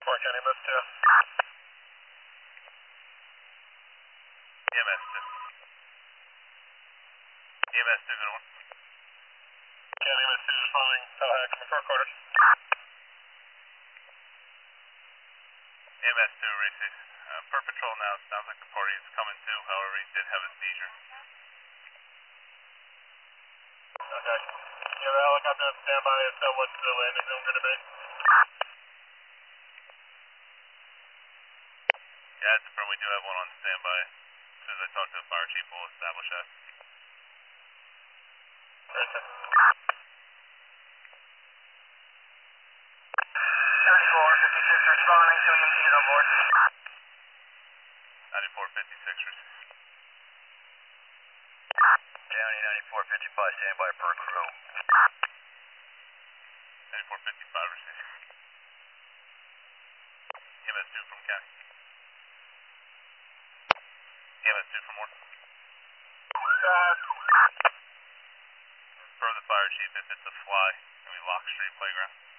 Clark County, EMS 2. EMS 2. EMS 2, good one. County EMS 2 responding, Tallahassee, McCourt quarters. EMS 2, Reese. Per patrol now, it sounds like the party is coming to, however, he did have a seizure. Okay. You have a helicopter on standby, so what's the landing zone going to be? Yeah, it's confirmed we do have one on standby. As soon as I talk to the fire chief, we'll establish that. Great, sir. 3456 responding, 2 EMTs on board. 9456, Reese. County 9455, standby per crew. 9455, Reese. EMS 2 from County. EMS 2 from Warren. For the fire chief, if it's a fly, can we lock street playground?